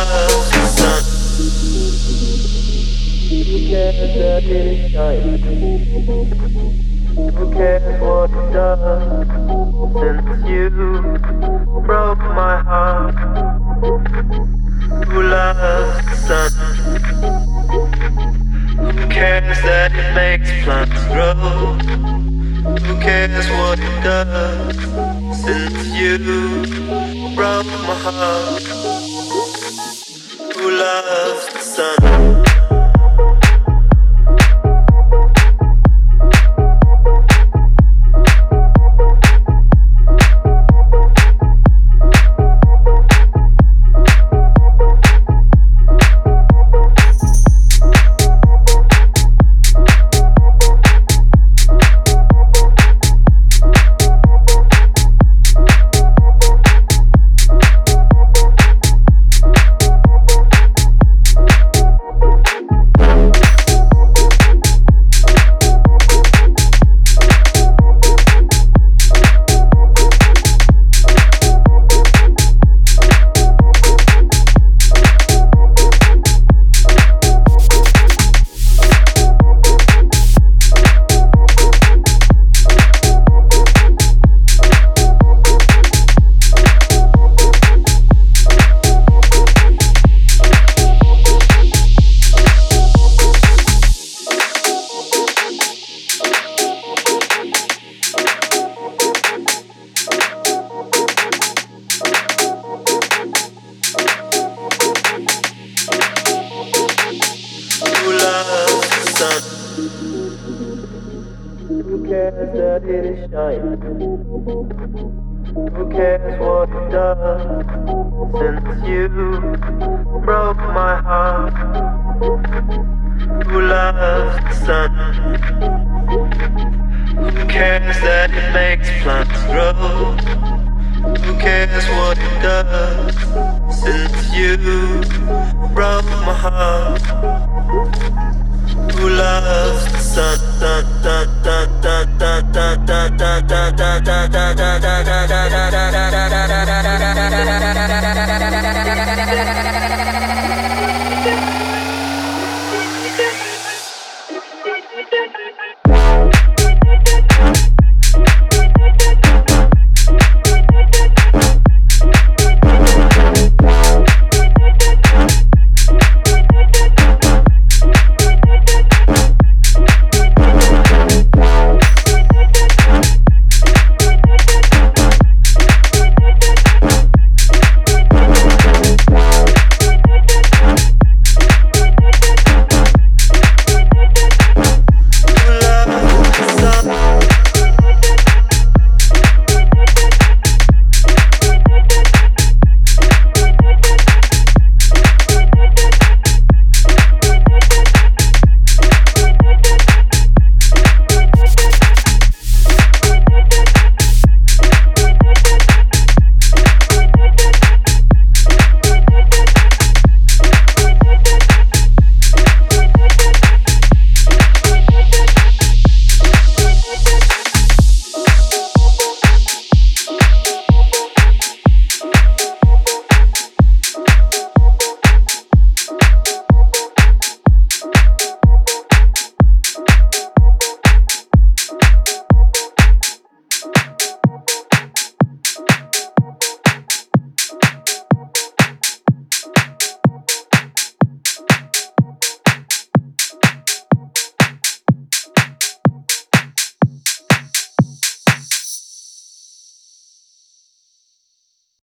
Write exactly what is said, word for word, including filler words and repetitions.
loves the sun? Who cares that it shines? Who cares what it does? Since you broke my heart. Who loves the sun? Who cares that it makes plants grow? Who cares what it does? Since you broke my heart. Who loves the sun? Who cares that it is shining? Who cares what it does? Since you broke my heart. Who loves the sun? Who cares that it makes plants grow? Who cares what it does? Since you broke my heart. Who loves the sun? Da, da, da, da, da, da, da, da, da, da, da, da, da, da.